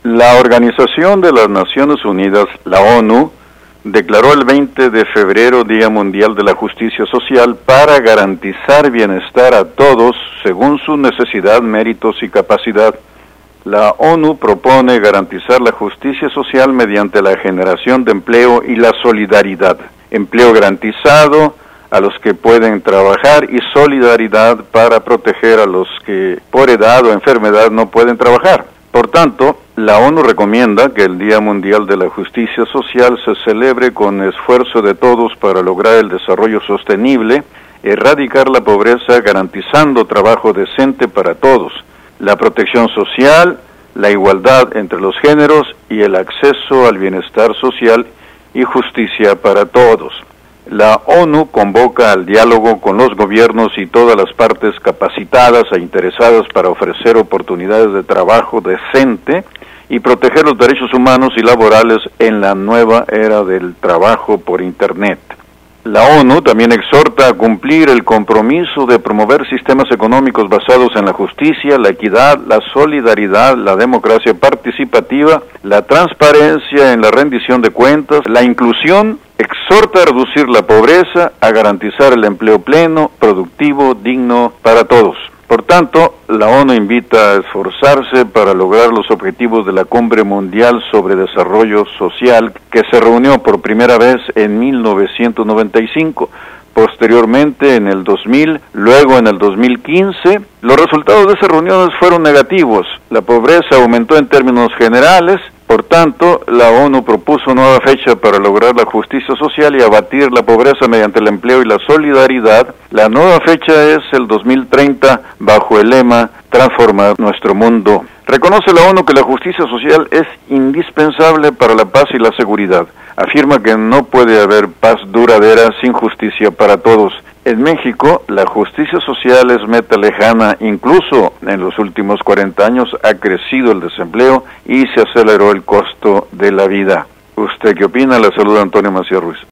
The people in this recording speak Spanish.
La Organización de las Naciones Unidas, la ONU, declaró el 20 de febrero Día Mundial de la Justicia Social para garantizar bienestar a todos según su necesidad, méritos y capacidad. La ONU propone garantizar la justicia social mediante la generación de empleo y la solidaridad. Empleo garantizado a los que pueden trabajar y solidaridad para proteger a los que por edad o enfermedad no pueden trabajar. Por tanto, la ONU recomienda que el Día Mundial de la Justicia Social se celebre con esfuerzo de todos para lograr el desarrollo sostenible, erradicar la pobreza garantizando trabajo decente para todos, la protección social, la igualdad entre los géneros y el acceso al bienestar social y justicia para todos. La ONU convoca al diálogo con los gobiernos y todas las partes capacitadas e interesadas para ofrecer oportunidades de trabajo decente y proteger los derechos humanos y laborales en la nueva era del trabajo por Internet. La ONU también exhorta a cumplir el compromiso de promover sistemas económicos basados en la justicia, la equidad, la solidaridad, la democracia participativa, la transparencia en la rendición de cuentas, la inclusión. Exhorta a reducir la pobreza, a garantizar el empleo pleno, productivo, digno para todos. Por tanto, la ONU invita a esforzarse para lograr los objetivos de la Cumbre Mundial sobre Desarrollo Social, que se reunió por primera vez en 1995, posteriormente en el 2000, luego en el 2015. Los resultados de esas reuniones fueron negativos. La pobreza aumentó en términos generales. Por tanto, la ONU propuso nueva fecha para lograr la justicia social y abatir la pobreza mediante el empleo y la solidaridad. La nueva fecha es el 2030 bajo el lema Transformar nuestro mundo. Reconoce la ONU que la justicia social es indispensable para la paz y la seguridad. Afirma que no puede haber paz duradera sin justicia para todos. En México, la justicia social es meta lejana, incluso en los últimos 40 años ha crecido el desempleo y se aceleró el costo de la vida. ¿Usted qué opina? Le saluda Antonio Macías Ruiz.